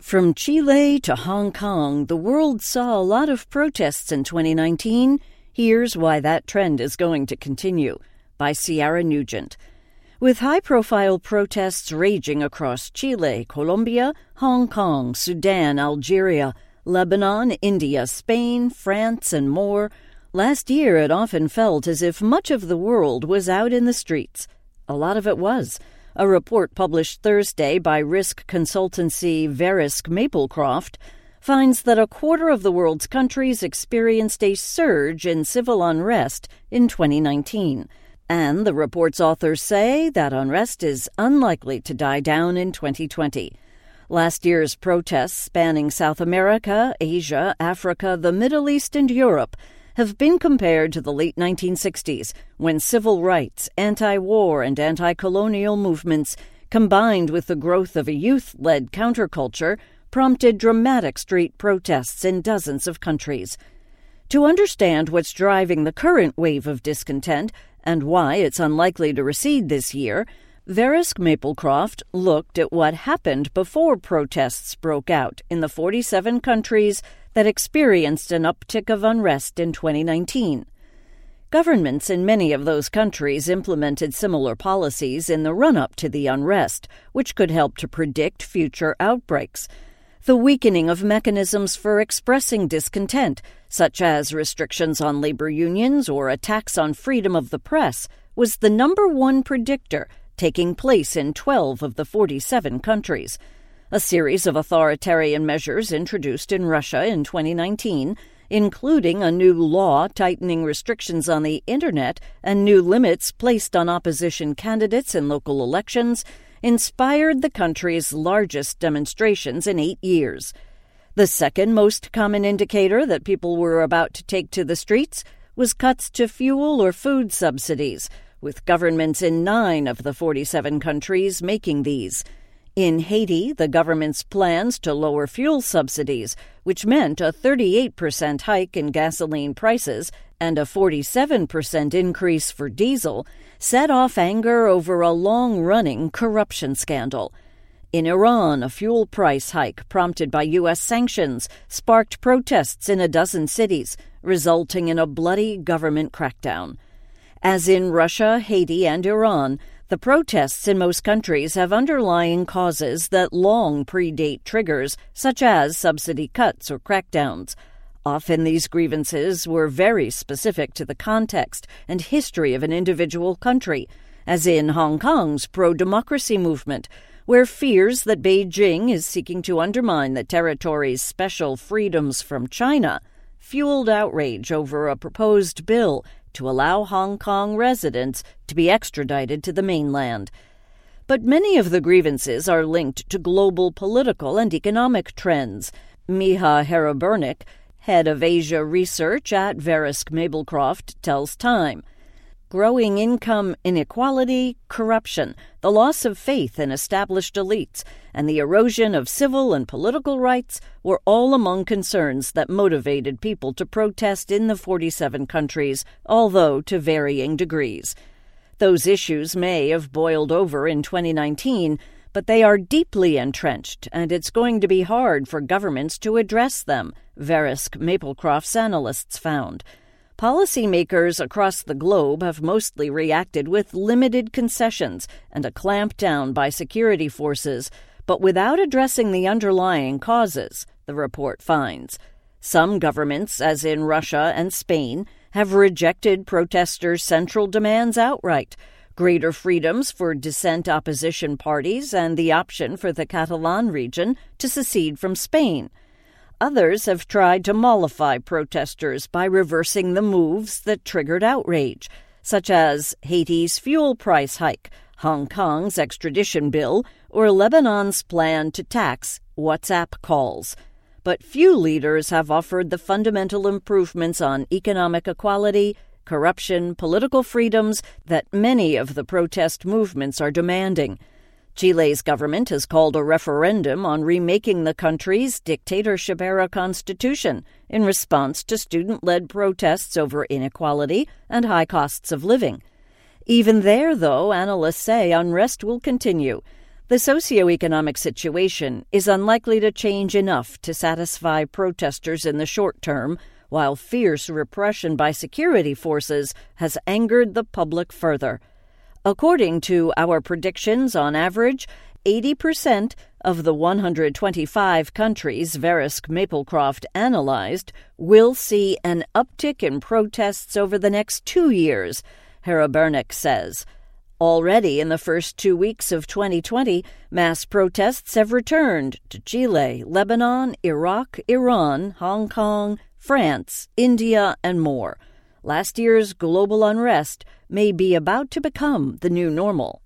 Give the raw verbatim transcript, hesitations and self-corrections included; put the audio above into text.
From Chile to Hong Kong, the world saw a lot of protests in twenty nineteen. Here's why that trend is going to continue, by Ciara Nugent. With high-profile protests raging across Chile, Colombia, Hong Kong, Sudan, Algeria, Lebanon, India, Spain, France, and more, last year it often felt as if much of the world was out in the streets. A lot of it was. A report published Thursday by risk consultancy Verisk Maplecroft finds that a quarter of the world's countries experienced a surge in civil unrest in twenty nineteen. And the report's authors say that unrest is unlikely to die down in twenty twenty. Last year's protests spanning South America, Asia, Africa, the Middle East, and Europe have been compared to the late nineteen sixties, when civil rights, anti-war, and anti-colonial movements, combined with the growth of a youth-led counterculture, prompted dramatic street protests in dozens of countries. To understand what's driving the current wave of discontent and why it's unlikely to recede this year, Verisk Maplecroft looked at what happened before protests broke out in the forty-seven countries that experienced an uptick of unrest in twenty nineteen. Governments in many of those countries implemented similar policies in the run-up to the unrest, which could help to predict future outbreaks. The weakening of mechanisms for expressing discontent, such as restrictions on labor unions or attacks on freedom of the press, was the number one predictor taking place in twelve of the forty-seven countries. A series of authoritarian measures introduced in Russia in twenty nineteen, including a new law tightening restrictions on the Internet and new limits placed on opposition candidates in local elections, inspired the country's largest demonstrations in eight years. The second most common indicator that people were about to take to the streets was cuts to fuel or food subsidies, with governments in nine of the forty-seven countries making these. In Haiti, the government's plans to lower fuel subsidies, which meant a thirty-eight percent hike in gasoline prices and a forty-seven percent increase for diesel, set off anger over a long-running corruption scandal. In Iran, a fuel price hike prompted by U S sanctions sparked protests in a dozen cities, resulting in a bloody government crackdown. As in Russia, Haiti, and Iran, the protests in most countries have underlying causes that long predate triggers, such as subsidy cuts or crackdowns. Often these grievances were very specific to the context and history of an individual country, as in Hong Kong's pro-democracy movement, where fears that Beijing is seeking to undermine the territory's special freedoms from China fueled outrage over a proposed bill to allow Hong Kong residents to be extradited to the mainland. But many of the grievances are linked to global political and economic trends. Miha Haraburnik, head of Asia research at Verisk Maplecroft, tells Time. Growing income inequality, corruption, the loss of faith in established elites, and the erosion of civil and political rights were all among concerns that motivated people to protest in the forty-seven countries, although to varying degrees. Those issues may have boiled over in twenty nineteen, but they are deeply entrenched, and it's going to be hard for governments to address them, Verisk Maplecroft's analysts found. Policymakers across the globe have mostly reacted with limited concessions and a clampdown by security forces, but without addressing the underlying causes, the report finds. Some governments, as in Russia and Spain, have rejected protesters' central demands outright: greater freedoms for dissent opposition parties and the option for the Catalan region to secede from Spain. Others have tried to mollify protesters by reversing the moves that triggered outrage, such as Haiti's fuel price hike, Hong Kong's extradition bill, or Lebanon's plan to tax WhatsApp calls. But few leaders have offered the fundamental improvements on economic equality, corruption, political freedoms that many of the protest movements are demanding. Chile's government has called a referendum on remaking the country's dictatorship-era constitution in response to student-led protests over inequality and high costs of living. Even there, though, analysts say unrest will continue. The socioeconomic situation is unlikely to change enough to satisfy protesters in the short term, while fierce repression by security forces has angered the public further. According to our predictions, on average, eighty percent of the one hundred twenty-five countries Verisk Maplecroft analyzed will see an uptick in protests over the next two years, Harabernik says. Already in the first two weeks of twenty twenty, mass protests have returned to Chile, Lebanon, Iraq, Iran, Hong Kong, France, India, and more. Last year's global unrest may be about to become the new normal.